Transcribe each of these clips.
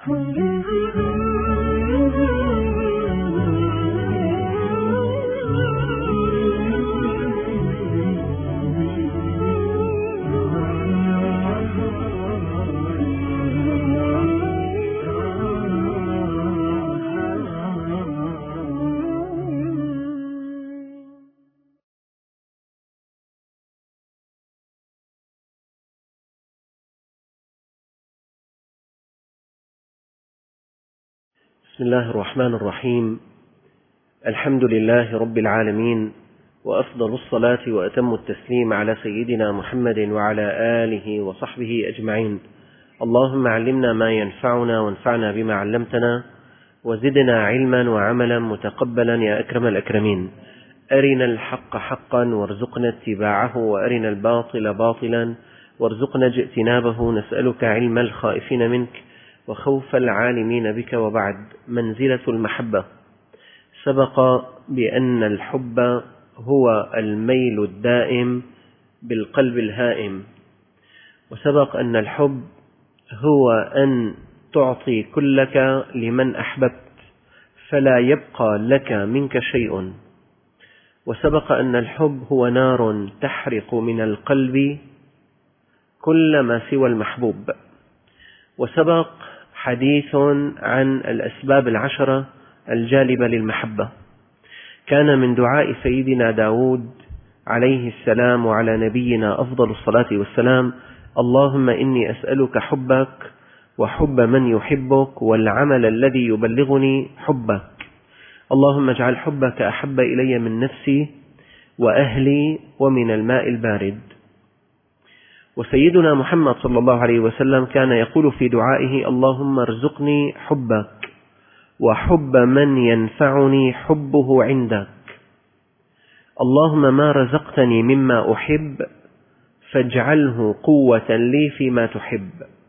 بسم الله الرحمن الرحيم. الحمد لله رب العالمين، وأفضل الصلاة وأتم التسليم على سيدنا محمد وعلى آله وصحبه أجمعين. اللهم علمنا ما ينفعنا وانفعنا بما علمتنا، وزدنا علما وعملا متقبلا يا أكرم الأكرمين. أرنا الحق حقا وارزقنا اتباعه، وأرنا الباطل باطلا وارزقنا اجتنابه. نسألك علم الخائفين منك وخوف العالمين بك. وبعد، منزلة المحبة. سبق بأن الحب هو الميل الدائم بالقلب الهائم، وسبق أن الحب هو أن تعطي كلك لمن أحببت فلا يبقى لك منك شيء، وسبق أن الحب هو نار تحرق من القلب كل ما سوى المحبوب. وسبق حديث عن الأسباب العشرة الجالبة للمحبة. كان من دعاء سيدنا داود عليه السلام وعلى نبينا أفضل الصلاة والسلام: اللهم إني أسألك حبك وحب من يحبك والعمل الذي يبلغني حبك. اللهم اجعل حبك أحب إلي من نفسي وأهلي ومن الماء البارد. وسيدنا محمد صلى الله عليه وسلم كان يقول في دعائه: اللهم ارزقني حبك وحب من ينفعني حبه عندك. اللهم ما رزقتني مما أحب فاجعله قوة لي فيما تحب،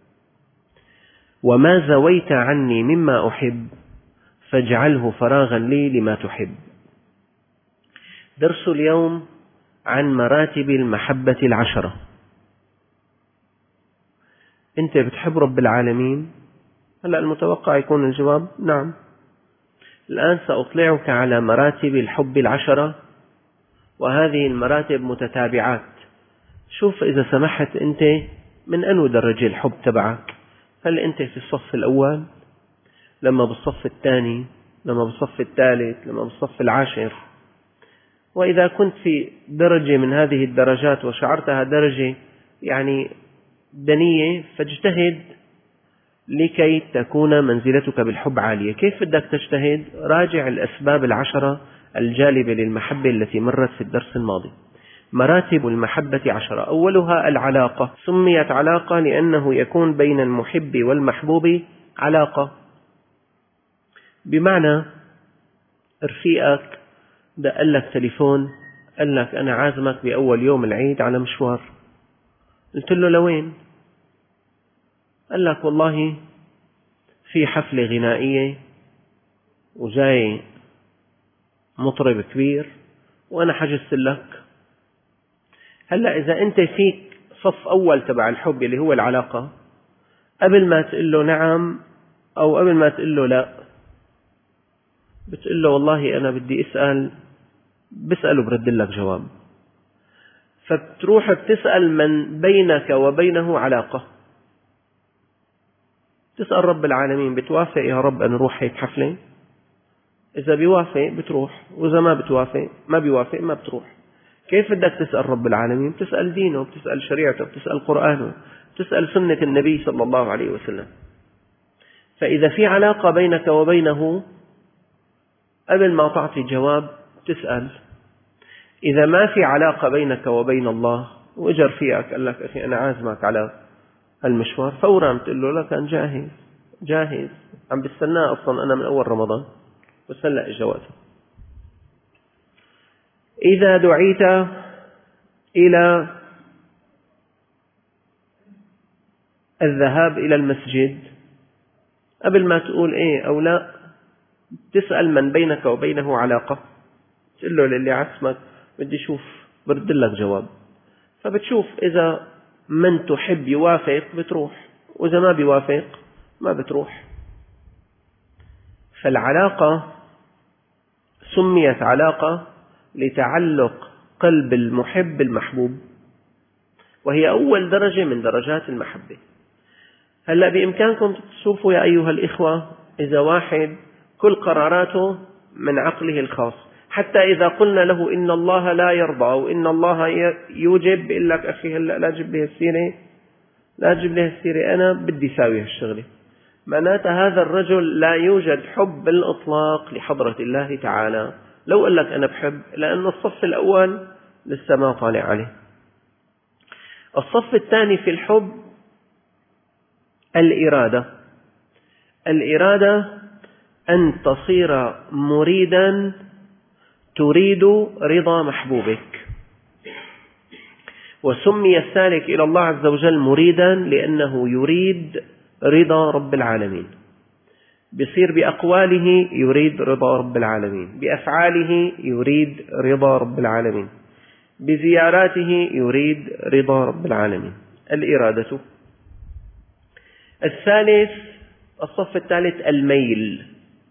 وما زويت عني مما أحب فاجعله فراغا لي لما تحب. درس اليوم عن مراتب المحبة العشرة. أنت بتحب رب العالمين؟ هلأ المتوقع يكون الجواب نعم. الآن سأطلعك على مراتب الحب العشرة، وهذه المراتب متتابعات. شوف إذا سمحت أنت من أنو درجة الحب تبعك. هل أنت في الصف الأول، لما بالصف الثاني، لما بالصف الثالث، لما بالصف العاشر؟ وإذا كنت في درجة من هذه الدرجات وشعرتها درجة يعني دنية، فاجتهد لكي تكون منزلتك بالحب عالية. كيف بدك تجتهد؟ راجع الأسباب العشرة الجالبة للمحبة التي مرت في الدرس الماضي. مراتب المحبة عشرة. أولها العلاقة. سميت علاقة لأنه يكون بين المحب والمحبوب علاقة، بمعنى رفيقك دق لك تليفون قال لك أنا عازمك بأول يوم العيد على مشوار. قلت له لوين؟ قال لك والله في حفلة غنائية وجاي مطرب كبير وأنا حجزت لك. هلأ إذا أنت فيك صف أول تبع الحب اللي هو العلاقة، قبل ما تقول له نعم أو قبل ما تقول له لا، بتقول له والله أنا بدي أسأل، بسأله برد لك جواب. فبتروح بتسأل من بينك وبينه علاقة. تسأل رب العالمين: بتوافق يا رب أن نروح هيك حفلة؟ إذا بيوافق بتروح، وإذا ما بتوافق ما بيوافق ما بتروح. كيف بدك تسأل رب العالمين؟ بتسأل دينه، بتسأل شريعته، بتسأل قرآنه، بتسأل سنة النبي صلى الله عليه وسلم. فإذا في علاقة بينك وبينه، قبل ما تعطي جواب تسأل. إذا ما في علاقة بينك وبين الله وإجر فيك قال لك أخي أنا عازمك على المشوار، فورا تقول له لك أنا جاهز عم بستناه أصلا أنا من أول رمضان، بس هلأ إجا وقته. إذا دعيت إلى الذهاب إلى المسجد، قبل ما تقول إيه أو لا تسأل من بينك وبينه علاقة. تقول له للي عزمك بدي شوف، برد لك جواب. فبتشوف إذا من تحب يوافق بتروح، وإذا ما بيوافق ما بتروح. فالعلاقة سميت علاقة لتعلق قلب المحب بالمحبوب، وهي أول درجة من درجات المحبة. هلأ بإمكانكم تشوفوا يا أيها الإخوة، إذا واحد كل قراراته من عقله الخاص، حتى إذا قلنا له إن الله لا يرضى أو إن الله يوجب، بيقول لك أخي هلأ لا تجيب لي السيرة، لا تجيب لي السيرة، أنا بدي ساوي هالشغلة. معناتها هذا الرجل لا يوجد حب بالإطلاق لحضرة الله تعالى. لو قال لك أنا بحب، لأن الصف الأول لسه ما طالع عليه. الصف الثاني في الحب الإرادة. الإرادة أن تصير مريدا تريد رضا محبوبك. وسمي السالك إلى الله عز وجل مريدا لأنه يريد رضا رب العالمين، بيصير بأقواله يريد رضا رب العالمين، بأفعاله يريد رضا رب العالمين، بزياراته يريد رضا رب العالمين. الإرادة. الثالث، الصف الثالث الميل.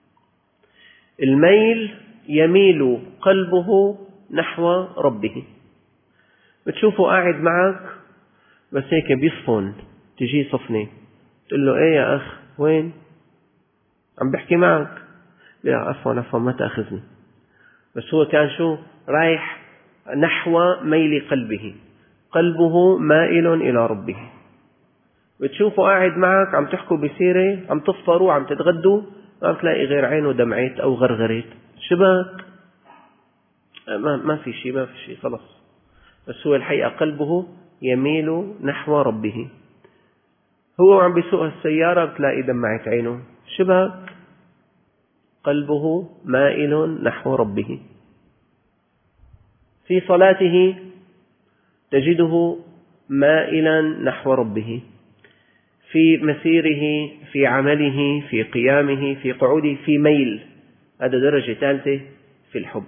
الميل يميل قلبه نحو ربه. بتشوفه قاعد معك بس هيك بيصفن، تجي صفنة تقول له ايه يا اخ وين؟ عم بحكي معك. لا عفوا ما تأخذني. بس هو كان شو؟ رايح نحو ميل قلبه، قلبه مائل إلى ربه. بتشوفه قاعد معك عم تحكوا بسيرة، عم تفطروا، عم تتغدوا، ما بتلاقي غير عينه دمعت أو غرغرت. شبك ما في شيء خلص. بس هو الحقيقة قلبه يميل نحو ربه. هو عم بيسوق السيارة بتلاقي دمعت عينه. شبك قلبه مائل نحو ربه. في صلاته تجده مائلا نحو ربه، في مسيره، في عمله، في قيامه، في قعوده، في ميل. هذا درجة ثالثة في الحب.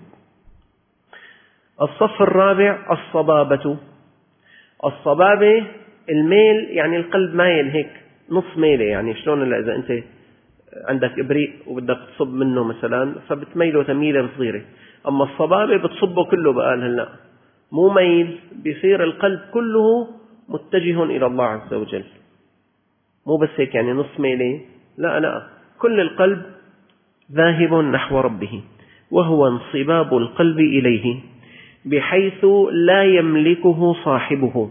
الصف الرابع الصبابة. الصبابة الميل، يعني القلب مايل هيك نص ميلة، يعني شلون إذا أنت عندك إبريق وبدك تصب منه مثلا فبتميله تميلة صغيرة. أما الصبابة بتصبه كله بقى هلا، مو ميل، بيصير القلب كله متجه إلى الله عز وجل، مو بس هيك يعني نص ميلة، لا كل القلب ذاهب نحو ربه، وهو انصباب القلب إليه بحيث لا يملكه صاحبه.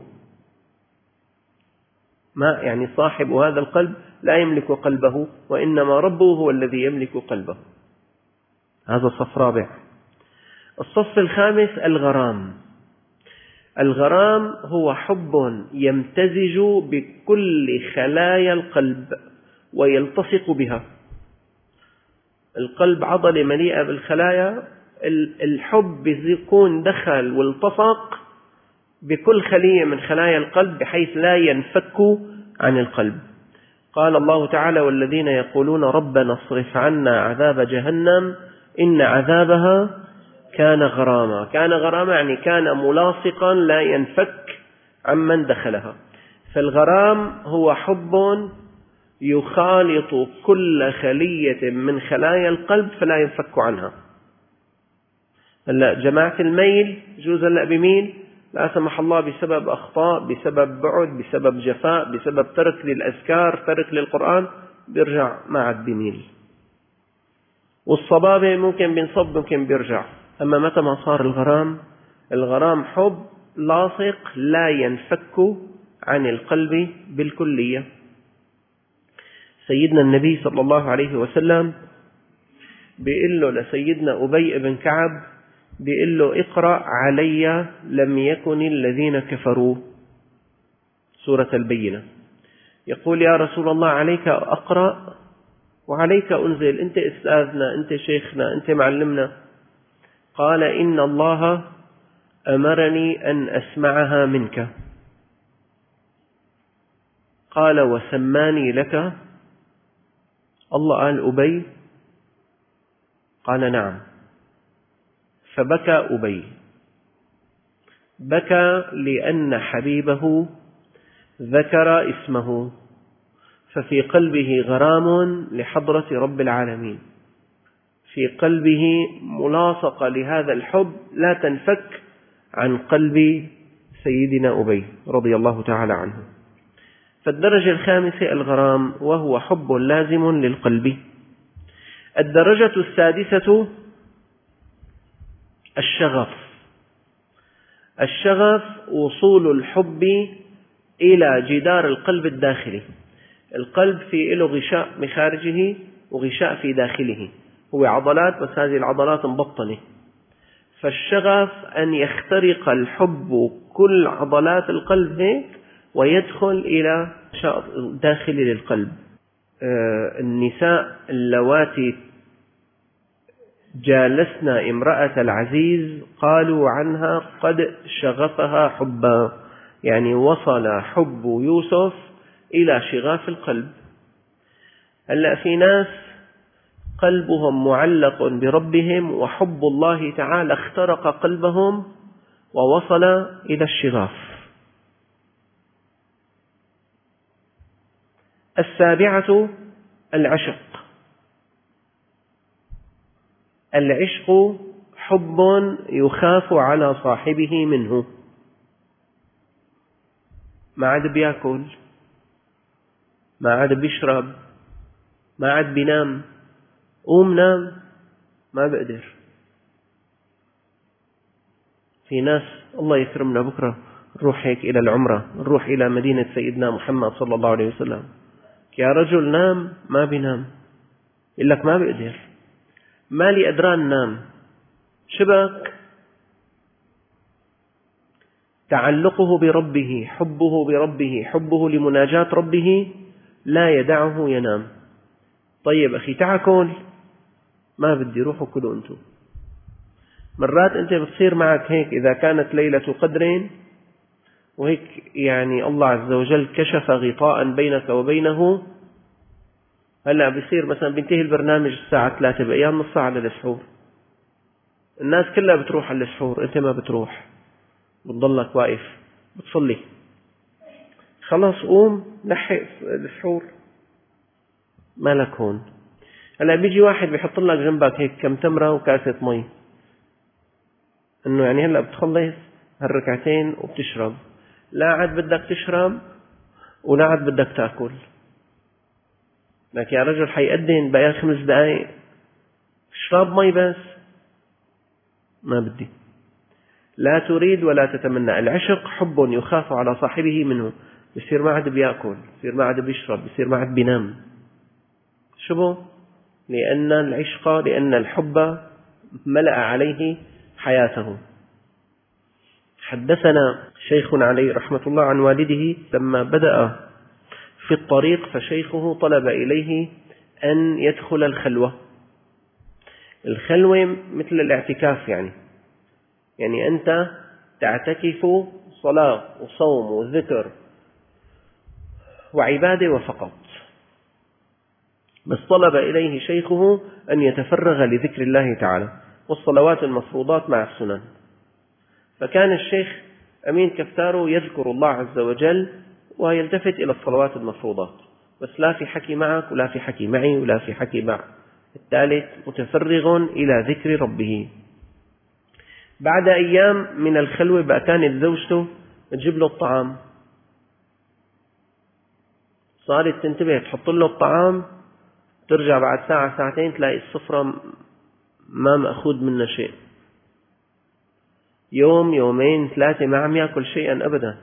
ما يعني صاحب هذا القلب لا يملك قلبه، وإنما ربه هو الذي يملك قلبه. هذا صف رابع. الصف الخامس الغرام. الغرام هو حب يمتزج بكل خلايا القلب ويلتصق بها. القلب عضلة مليئة بالخلايا، الحب يكون دخل والتصق بكل خلية من خلايا القلب بحيث لا ينفك عن القلب. قال الله تعالى: والذين يقولون ربنا اصرف عنا عذاب جهنم إن عذابها كان غراما. كان غراما يعني كان ملاصقا لا ينفك عمن دخلها. فالغرام هو حب يخالط كل خلية من خلايا القلب فلا ينفك عنها. هلا جماعة الميل جوز هلا بميل لا سمح الله بسبب أخطاء، بسبب بعد، بسبب جفاء، بسبب ترك للأذكار، ترك للقرآن، بيرجع ما عاد بميل. والصبابة ممكن بينصب ممكن بيرجع. أما متى ما صار الغرام حب لاصق لا ينفك عن القلب بالكلية. سيدنا النبي صلى الله عليه وسلم بيقول له لسيدنا أبي بن كعب، بيقول له: اقرأ علي لم يكن الذين كفروا، سورة البينة. يقول: يا رسول الله عليك أقرأ وعليك أنزل، أنت أستاذنا، أنت شيخنا، أنت معلمنا. قال: إن الله أمرني أن أسمعها منك. قال: وسماني لك؟ الله قال أبي؟ قال: نعم. فبكى أبي، بكى لأن حبيبه ذكر اسمه، ففي قلبه غرام لحضرة رب العالمين. في قلبه ملاصقة لهذا الحب لا تنفك عن قلب سيدنا أبي رضي الله تعالى عنه. فالدرجة الخامسة الغرام، وهو حب لازم للقلب. الدرجة السادسة الشغف. الشغف وصول الحب إلى جدار القلب الداخلي. القلب في له غشاء بخارجه وغشاء في داخله، هو عضلات، بس هذه العضلات مبطنة. فالشغف أن يخترق الحب كل عضلات القلب هيك ويدخل إلى داخل للقلب. النساء اللواتي جالسنا امرأة العزيز قالوا عنها قد شغفها حبا، يعني وصل حب يوسف إلى شغاف القلب. هلأ في ناس قلبهم معلق بربهم وحب الله تعالى اخترق قلبهم ووصل إلى الشغاف. السابعة العشق. العشق حب يخاف على صاحبه منه. ما عاد بياكل، ما عاد بيشرب، ما عاد بينام. قوم نام، ما بقدر. في ناس الله يكرمنا بكرة نروح هيك إلى العمرة، نروح إلى مدينة سيدنا محمد صلى الله عليه وسلم، يا رجل نام، ما بينام، يقول لك ما بقدر، مالي أدران نام. شبك تعلقه بربه، حبه بربه، حبه لمناجاة ربه لا يدعه ينام. طيب أخي تعال، ما بدي، روحوا كلوا أنتم. مرات أنت بتصير معك هيك إذا كانت ليلة قدر وهيك يعني الله عز وجل كشف غطاء بينك وبينه. هلأ بيصير مثلا بينتهي البرنامج الساعة 3 بأيام نص ساعة للسحور، الناس كلها بتروح على السحور، أنت ما بتروح، بتضلك واقف بتصلي. خلاص قوم لحق السحور، مالك هون. هلا بيجي واحد بيحط لك جنبك هيك كم تمرة وكاسة مي، انه يعني هلا بتخلص هالركعتين وبتشرب، لا عاد بدك تشرب ولا عاد بدك تاكل. لك يا رجل حيقدن بقى 5 دقايق، اشرب مي بس. ما بدي، لا تريد ولا تتمنى. العشق حب يخاف على صاحبه منه. بصير ما عاد بياكل، بصير ما عاد بيشرب، بصير ما عاد بينام. شو؟ لأن العشق، لأن الحب ملأ عليه حياته. حدثنا شيخنا عليه رحمة الله عن والده لما بدأ في الطريق، فشيخه طلب إليه أن يدخل الخلوة. الخلوة مثل الاعتكاف، يعني أنت تعتكف صلاة وصوم وذكر وعبادة وفقط، بس طلب إليه شيخه أن يتفرغ لذكر الله تعالى والصلوات المفروضات مع السنن. فكان الشيخ أمين كفتاره يذكر الله عز وجل ويلتفت إلى الصلوات المفروضات، بس لا في حكي معك ولا في حكي معي ولا في حكي مع الثالث، متفرغ إلى ذكر ربه. بعد أيام من الخلوة بقى كانت زوجته تجيب له الطعام، صارت تنتبه تحط له الطعام، ترجع بعد ساعة ساعتين تلاقي السفرة ما مأخوذ منها شيء. يوم يومين 3 ما عم يأكل شيئا أبدا.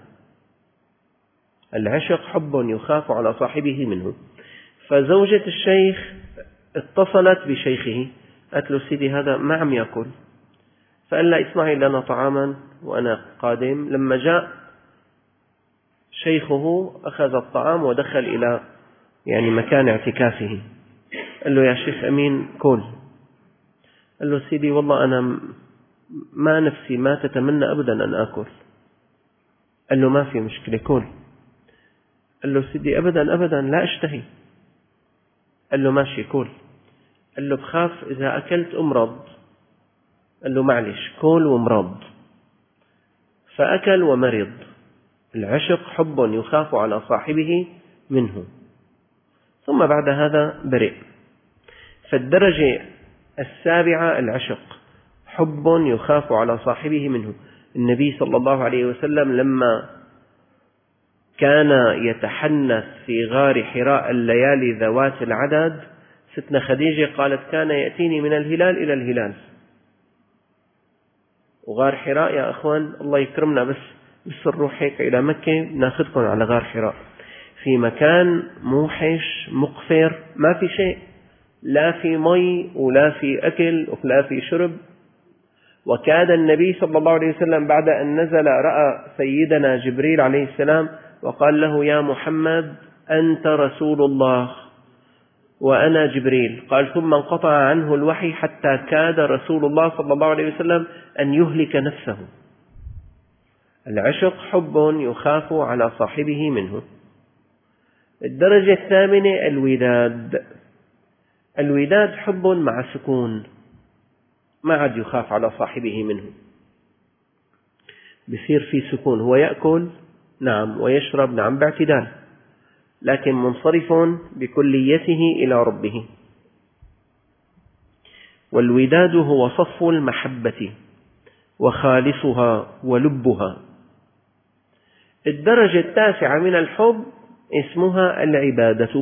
العشق حب يخاف على صاحبه منه. فزوجة الشيخ اتصلت بشيخه قالت له سيدي هذا ما عم يأكل، فقال لا اسمعي لنا طعاما وأنا قادم. لما جاء شيخه أخذ الطعام ودخل إلى مكان اعتكافه. قال له يا شيخ أمين كل. قال له سيدي والله أنا ما نفسي ما تتمنى أبدا أن أكل. قال له ما في مشكلة كل. قال له سيدي أبدا أبدا لا أشتهي. قال له ماشي كل. قال له بخاف إذا أكلت أمرض. قال له معلش كل ومرض. فأكل ومرض. العشق حب يخاف على صاحبه منه. ثم بعد هذا برئ. فالدرجة السابعة العشق، حب يخاف على صاحبه منه. النبي صلى الله عليه وسلم لما كان يتحنث في غار حراء الليالي ذوات العدد، ستنا خديجة قالت كان يأتيني من الهلال إلى الهلال. وغار حراء يا أخوان الله يكرمنا، بس نروح هيك إلى مكة ناخذكم على غار حراء، في مكان موحش مقفر، ما في شيء، لا في مي ولا في أكل ولا في شرب. وكاد النبي صلى الله عليه وسلم بعد أن نزل رأى سيدنا جبريل عليه السلام وقال له يا محمد أنت رسول الله وأنا جبريل. قال ثم انقطع عنه الوحي حتى كاد رسول الله صلى الله عليه وسلم أن يهلك نفسه. العشق حب يخاف على صاحبه منه. الدرجة الثامنة الوداد. الوداد حب مع سكون، ما عاد يخاف على صاحبه منه، بصير في سكون، هو يأكل نعم ويشرب نعم باعتدال، لكن منصرف بكليته إلى ربه. والوداد هو صفو المحبة وخالصها ولبها. الدرجة التاسعة من الحب اسمها العبادة.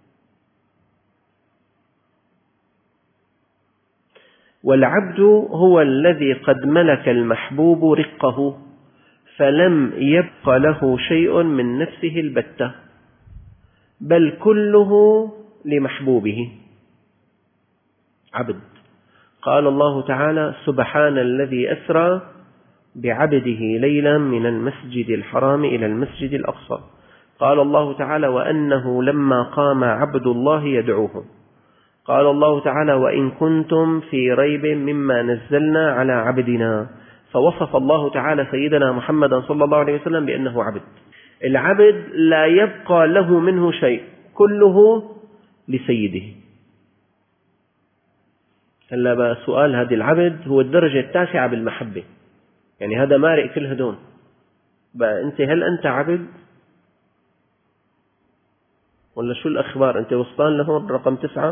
والعبد هو الذي قد ملك المحبوب رقه فلم يبق له شيء من نفسه البتة، بل كله لمحبوبه. عبد. قال الله تعالى سبحان الذي أسرى بعبده ليلا من المسجد الحرام إلى المسجد الأقصى. قال الله تعالى وأنه لما قام عبد الله يدعوه. قال الله تعالى وإن كنتم في ريب مما نزلنا على عبدنا. فوصف الله تعالى سيدنا محمدا صلى الله عليه وسلم بأنه عبد. العبد لا يبقى له منه شيء، كله لسيده. هلا بقى سؤال، هذا العبد هو الدرجة التاسعة بالمحبة، يعني هذا مارق كل هدول. بقى أنت هل أنت عبد ولا شو الأخبار؟ أنت وصلان لهون رقم 9.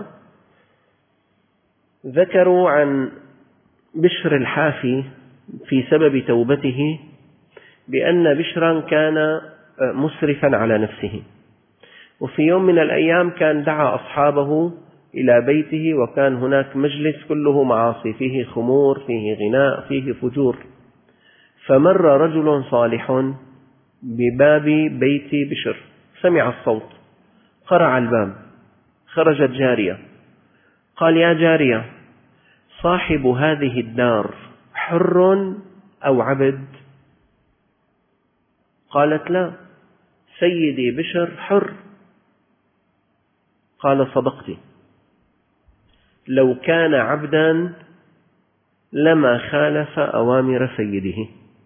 ذكروا عن بشر الحافي في سبب توبته بأن بشرا كان مسرفا على نفسه، وفي يوم من الأيام كان دعا أصحابه إلى بيته، وكان هناك مجلس كله معاصي، فيه خمور، فيه غناء، فيه فجور. فمر رجل صالح بباب بيت بشر، سمع الصوت، قرع الباب، خرجت جارية، قال يا جارية صاحب هذه الدار حر أو عبد؟ قالت لا، سيدي بشر حر. قال صدقت، لو كان عبدا لما خالف أوامر سيده.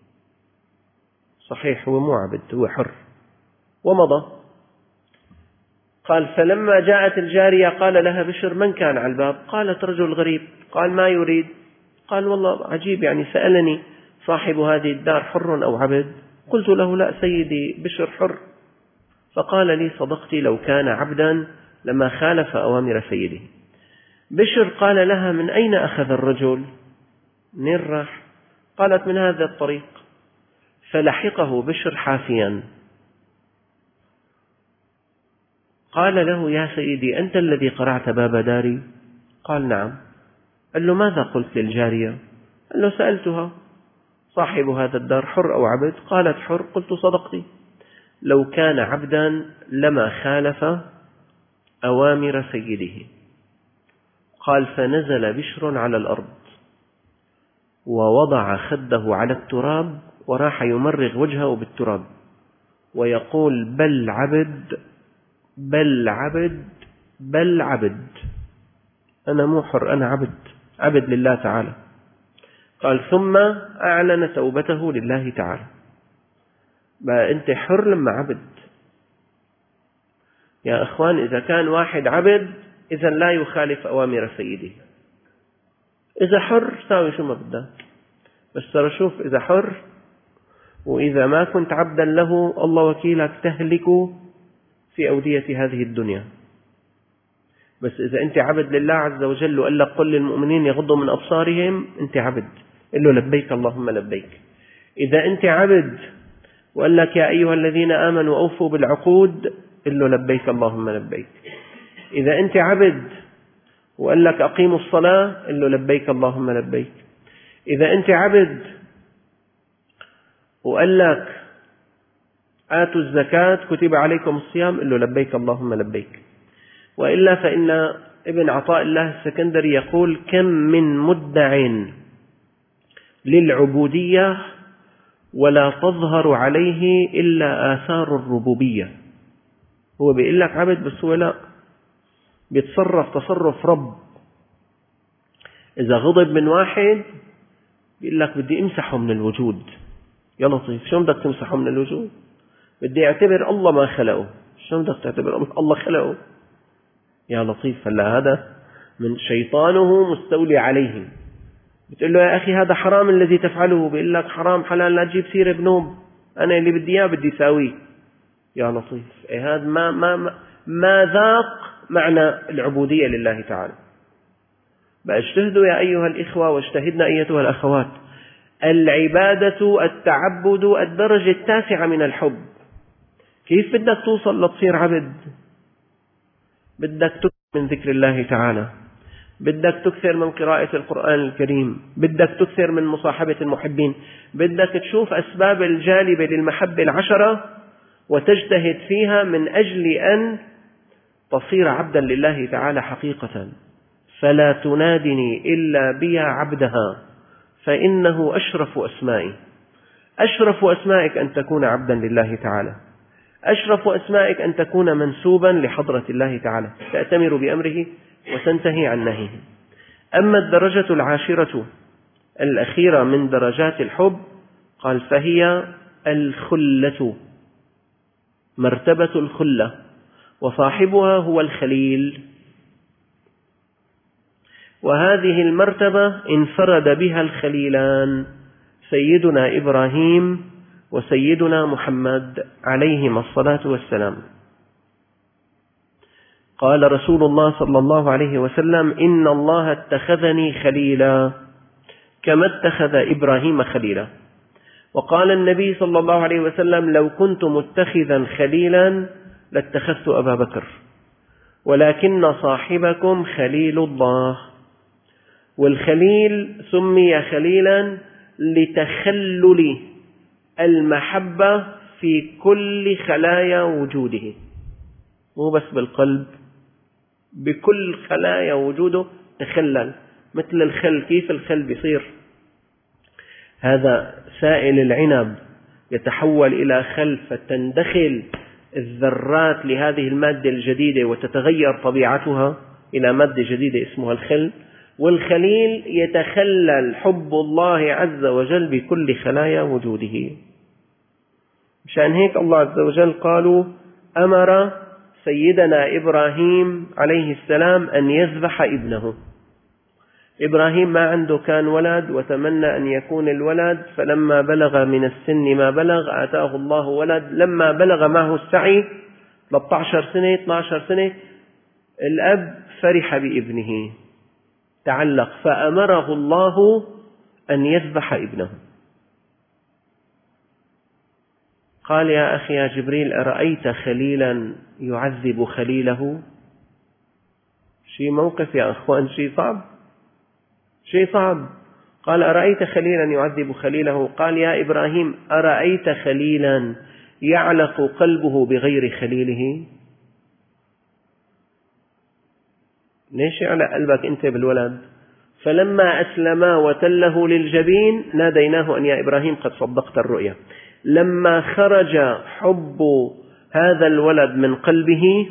صحيح هو مو عبد، هو حر. ومضى. قال فلما جاءت الجارية قال لها بشر من كان على الباب؟ قالت رجل غريب. قال ما يريد؟ قال والله عجيب، يعني سألني صاحب هذه الدار حر أو عبد؟ قلت له لا سيدي بشر حر. فقال لي صدقت، لو كان عبدا لما خالف أوامر سيده. بشر قال لها من أين أخذ الرجل؟ منين راح؟ قالت من هذا الطريق. فلحقه بشر حافيا، قال له يا سيدي أنت الذي قرعت باب داري؟ قال نعم. قال له ماذا قلت للجارية؟ قال له سألتها صاحب هذا الدار حر أو عبد؟ قالت حر. قلت صدقتي، لو كان عبدا لما خالف أوامر سيده. قال فنزل بشر على الأرض ووضع خده على التراب وراح يمرغ وجهه بالتراب ويقول بل عبد بل عبد بل عبد، أنا مو حر، أنا عبد، عبد لله تعالى. قال ثم أعلن توبته لله تعالى. بقى أنت حر لما عبد. يا أخوان إذا كان واحد عبد إذا لا يخالف أوامر سيده. إذا حر ساوي شو ما بدك، بس ترى شوف إذا حر وإذا ما كنت عبدا له الله وكيلك تهلك في أودية هذه الدنيا. بس إذا أنت عبد لله عز وجل وقال لك قل للمؤمنين يغضوا من أبصارهم، أنت عبد، قل له لبيك اللهم لبيك. إذا أنت عبد وقال لك يا أيها الذين آمنوا أوفوا بالعقود، قل له لبيك اللهم لبيك. إذا أنت عبد وقال لك أقيموا الصلاة، قل له لبيك اللهم لبيك. إذا أنت عبد وقال لك آتوا الزكاة كتب عليكم الصيام، قل له لبيك اللهم لبيك. وإلا فإن ابن عطاء الله السكندري يقول كم من مدع للعبودية ولا تظهر عليه إلا آثار الربوبية. هو بيقول لك عبد بس هو لا، بيتصرف تصرف رب. إذا غضب من واحد بيقول لك بدي امسحه من الوجود. يا لطيف، شو بدك تمسحه من الوجود؟ بدي اعتبر الله ما خلقه. شو بدك تعتبر الله خلقه؟ يا لطيف، هلا هذا من شيطانه مستولي عليه. بتقول له يا أخي هذا حرام الذي تفعله، بيقول لك حرام حلال لا تجيب سيرة بنوب، أنا اللي بدي إياه بدي ساويه. يا لطيف، هذا ما ذاق معنى العبودية لله تعالى. اجتهدوا يا أيها الإخوة واجتهدنا أيتها الأخوات. العبادة التعبد الدرجة التاسعة من الحب. كيف بدك توصل لتصير عبد؟ بدك تكثر من ذكر الله تعالى، بدك تكثر من قراءة القرآن الكريم، بدك تكثر من مصاحبة المحبين، بدك تشوف أسباب الجالبة للمحبة 10 وتجتهد فيها من أجل أن تصير عبدا لله تعالى حقيقة. فلا تنادني إلا بي عبدها فإنه أشرف أسمائي. أشرف أسمائك أن تكون عبدا لله تعالى، أشرف أسمائك أن تكون منسوبا لحضرة الله تعالى، تأتمر بأمره وتنتهي عن نهيه. أما الدرجة العاشرة الأخيرة من درجات الحب قال فهي الخلة، مرتبة الخلة، وصاحبها هو الخليل. وهذه المرتبة انفرد بها الخليلان سيدنا إبراهيم وسيدنا محمد عليهما الصلاة والسلام. قال رسول الله صلى الله عليه وسلم إن الله اتخذني خليلا كما اتخذ إبراهيم خليلا. وقال النبي صلى الله عليه وسلم لو كنت متخذا خليلا لاتخذت أبا بكر ولكن صاحبكم خليل الله. والخليل سمي خليلا لتخلل المحبة في كل خلايا وجوده، مو بس بالقلب، بكل خلايا وجوده تخلل. مثل الخل، كيف الخل بيصير؟ هذا سائل العنب يتحول إلى خل فتندخل الذرات لهذه المادة الجديدة وتتغير طبيعتها إلى مادة جديدة اسمها الخل. والخليل يتخلل حب الله عز وجل بكل خلايا وجوده. مشان هيك الله عز وجل قالوا أمر سيدنا إبراهيم عليه السلام أن يذبح ابنه. إبراهيم ما عنده كان ولد وتمنى أن يكون الولد، فلما بلغ من السن ما بلغ آتاه الله ولد. لما بلغ معه السعي 13 سنة 12 سنة الأب فرح بابنه، تعلق، فأمره الله أن يذبح ابنه. قال يا أخي يا جبريل أرأيت خليلا يعذب خليله؟ شيء موقف يا أخوان، شيء صعب، شيء صعب. قال أرأيت خليلا يعذب خليله؟ قال يا إبراهيم أرأيت خليلا يعلق قلبه بغير خليله؟ ليش يعلق قلبك أنت بالولد؟ فلما أسلما وتله للجبين ناديناه أن يا إبراهيم قد صدقت الرؤيا. لما خرج حب هذا الولد من قلبه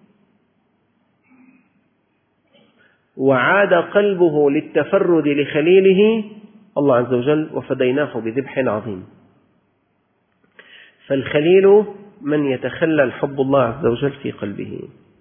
وعاد قلبه للتفرد لخليله، الله عز وجل وفديناه بذبح عظيم. فالخليل من يتخلل حب الله عز وجل في قلبه.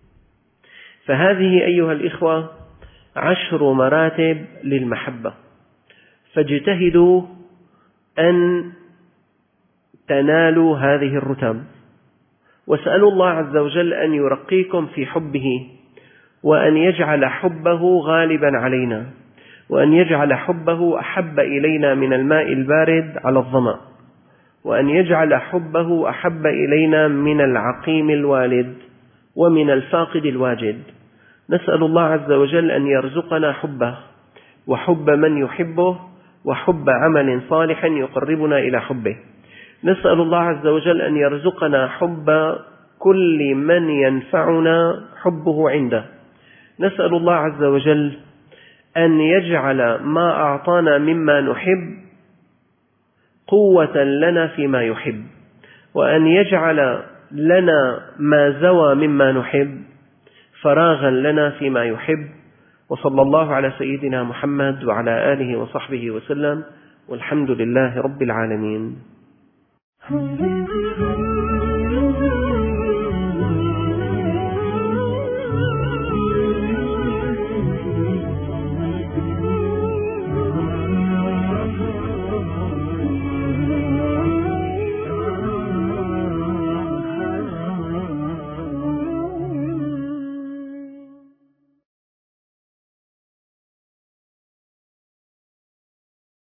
فهذه أيها الإخوة 10 مراتب للمحبة، فاجتهدوا أن تنالوا هذه الرتب، واسألوا الله عز وجل أن يرقيكم في حبه وأن يجعل حبه غالبا علينا، وأن يجعل حبه أحب إلينا من الماء البارد على الظمأ، وأن يجعل حبه أحب إلينا من العقيم الوالد ومن الفاقد الواجد. نسأل الله عز وجل أن يرزقنا حبه وحب من يحبه وحب عمل صالح يقربنا إلى حبه. نسأل الله عز وجل أن يرزقنا حب كل من ينفعنا حبه عنده. نسأل الله عز وجل أن يجعل ما أعطانا مما نحب قوة لنا فيما يحب، وأن يجعل لنا ما زوى مما نحب فراغا لنا فيما يحب. وصلى الله على سيدنا محمد وعلى آله وصحبه وسلم، والحمد لله رب العالمين.